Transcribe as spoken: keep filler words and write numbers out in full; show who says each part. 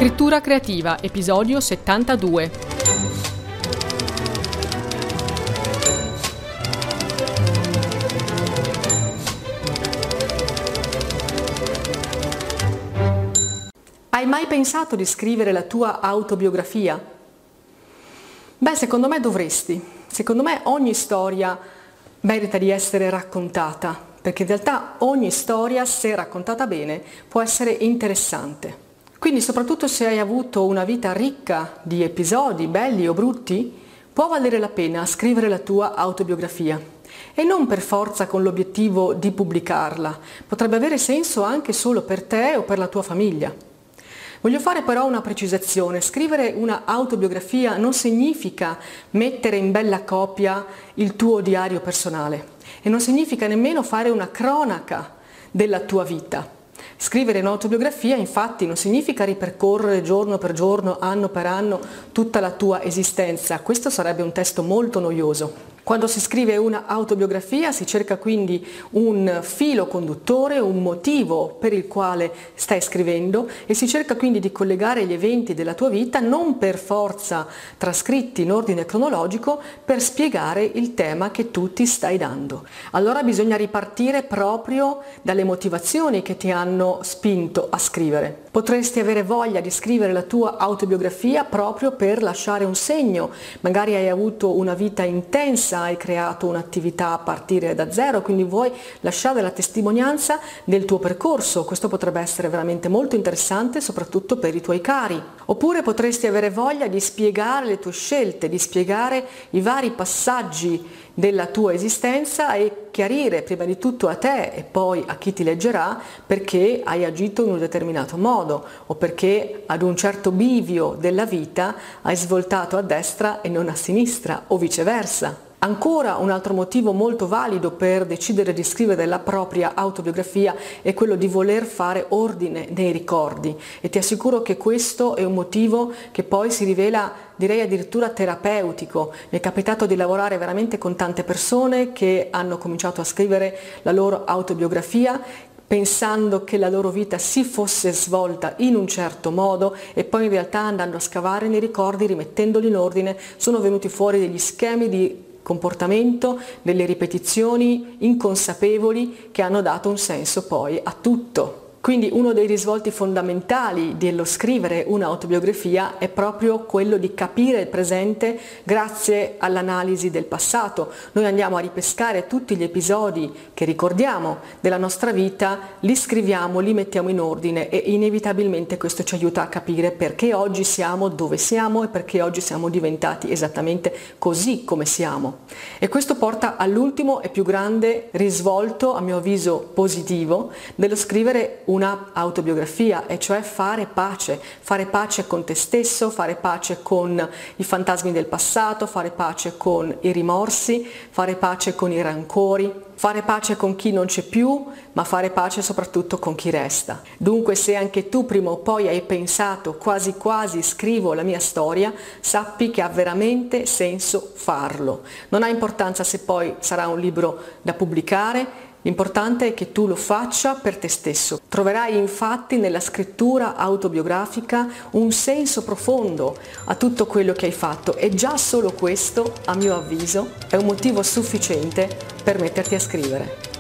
Speaker 1: Scrittura creativa, episodio settantadue. Hai mai pensato di scrivere la tua autobiografia? Beh, secondo me dovresti. Secondo me ogni storia merita di essere raccontata, perché in realtà ogni storia, se raccontata bene, può essere interessante. Quindi, soprattutto se hai avuto una vita ricca di episodi, belli o brutti, può valere la pena scrivere la tua autobiografia. E non per forza con l'obiettivo di pubblicarla. Potrebbe avere senso anche solo per te o per la tua famiglia. Voglio fare però una precisazione. Scrivere una autobiografia non significa mettere in bella copia il tuo diario personale e non significa nemmeno fare una cronaca della tua vita. Scrivere un'autobiografia infatti non significa ripercorrere giorno per giorno, anno per anno tutta la tua esistenza. Questo sarebbe un testo molto noioso. Quando si scrive una autobiografia si cerca quindi un filo conduttore, un motivo per il quale stai scrivendo e si cerca quindi di collegare gli eventi della tua vita non per forza trascritti in ordine cronologico per spiegare il tema che tu ti stai dando. Allora bisogna ripartire proprio dalle motivazioni che ti hanno spinto a scrivere. Potresti avere voglia di scrivere la tua autobiografia proprio per lasciare un segno. Magari hai avuto una vita intensa, hai creato un'attività a partire da zero, quindi vuoi lasciare la testimonianza del tuo percorso. Questo potrebbe essere veramente molto interessante, soprattutto per i tuoi cari. Oppure potresti avere voglia di spiegare le tue scelte, di spiegare i vari passaggi della tua esistenza e chiarire prima di tutto a te e poi a chi ti leggerà perché hai agito in un determinato modo o perché ad un certo bivio della vita hai svoltato a destra e non a sinistra o viceversa. Ancora un altro motivo molto valido per decidere di scrivere la propria autobiografia è quello di voler fare ordine nei ricordi e ti assicuro che questo è un motivo che poi si rivela, direi addirittura terapeutico. Mi è capitato di lavorare veramente con tante persone che hanno cominciato a scrivere la loro autobiografia pensando che la loro vita si fosse svolta in un certo modo e poi in realtà andando a scavare nei ricordi, rimettendoli in ordine, sono venuti fuori degli schemi di comportamento, delle ripetizioni inconsapevoli che hanno dato un senso poi a tutto. Quindi uno dei risvolti fondamentali dello scrivere un'autobiografia è proprio quello di capire il presente grazie all'analisi del passato. Noi andiamo a ripescare tutti gli episodi che ricordiamo della nostra vita, li scriviamo, li mettiamo in ordine e inevitabilmente questo ci aiuta a capire perché oggi siamo dove siamo e perché oggi siamo diventati esattamente così come siamo. E questo porta all'ultimo e più grande risvolto, a mio avviso positivo, dello scrivere una autobiografia, e cioè fare pace, fare pace con te stesso, fare pace con i fantasmi del passato, fare pace con i rimorsi, fare pace con i rancori, fare pace con chi non c'è più, ma fare pace soprattutto con chi resta. Dunque, se anche tu prima o poi hai pensato quasi quasi scrivo la mia storia, sappi che ha veramente senso farlo. Non ha importanza se poi sarà un libro da pubblicare, l'importante è che tu lo faccia per te stesso. Troverai infatti nella scrittura autobiografica un senso profondo a tutto quello che hai fatto e già solo questo, a mio avviso, è un motivo sufficiente per metterti a scrivere.